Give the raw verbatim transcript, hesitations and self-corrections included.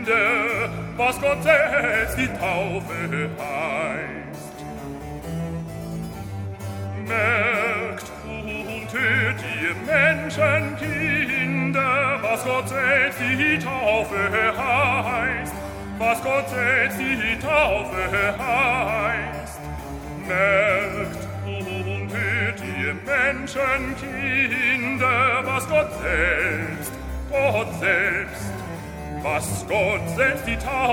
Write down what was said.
Kinder, was Gott selbst die Taufe heißt. Merkt unter die Menschenkinder, was Gott selbst die Taufe heißt, was Gott selbst die Taufe heißt. Merkt unter die Menschenkinder, was Gott selbst, Gott selbst, was Gott selbst die Taufe